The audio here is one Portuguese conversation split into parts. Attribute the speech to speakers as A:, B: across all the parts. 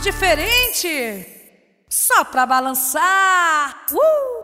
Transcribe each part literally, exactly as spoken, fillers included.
A: diferente, só pra balançar. Uh!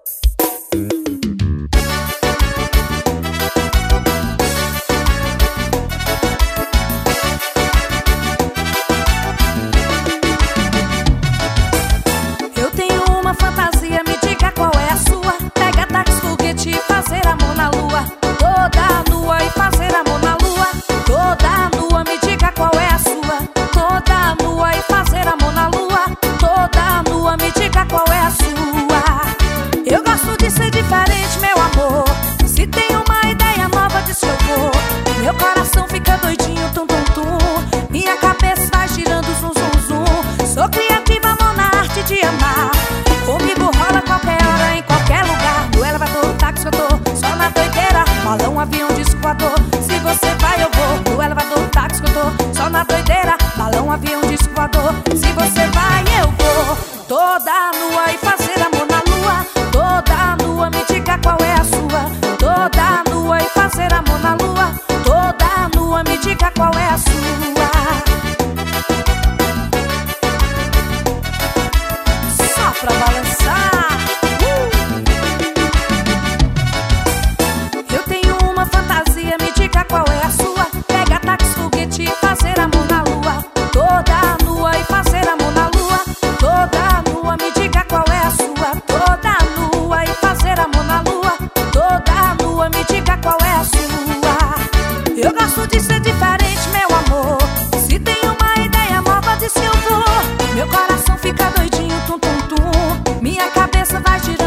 A: Eu tenho uma fantasia, me diga qual é a sua. Pega táxi, foguete e fazer amor na lua. Toda nua e fazer amor na lua. Toda nua, me diga qual é a sua. Toda nua e fazer amor na lua. Toda nua, me diga qual é a sua. Eu gosto de ser diferente, meu amor. Se tem uma ideia nova, diz que eu vou. Meu coração fica doidinho, tum tum tum. Minha cabeça vai girando, zum zum zum. Sou criativa, amor, na arte de amar. Comigo rola qualquer hora, em qualquer lugar. No elevador, táxi, eu tô só na doideira. Balão, avião, disco voador. Se você vai, eu vou. No elevador, táxi, eu tô só na doideira. Balão, avião, disco voador. Se você vai, eu vou. Toda nua e fazer amor na lua. Toda nua, me diga qual é a sua. Toda nua e fazer amor na lua. Toda nua, me diga qual é a sua. Só pra balançar. uh! Eu tenho uma fantasia, me diga qual é a sua. Pega táxi, foguete e fazer amor na lua. Toda nua e fazer amor na lua. Toda nua, me diga qual é a sua. Toda nua e fazer amor na lua. Toda nua, me diga qual é a sua. Eu gosto de ser diferente, meu amor. Se tem uma ideia nova, diz que eu vou. Meu coração fica doidinho, tum tum tum. Minha cabeça vai girando.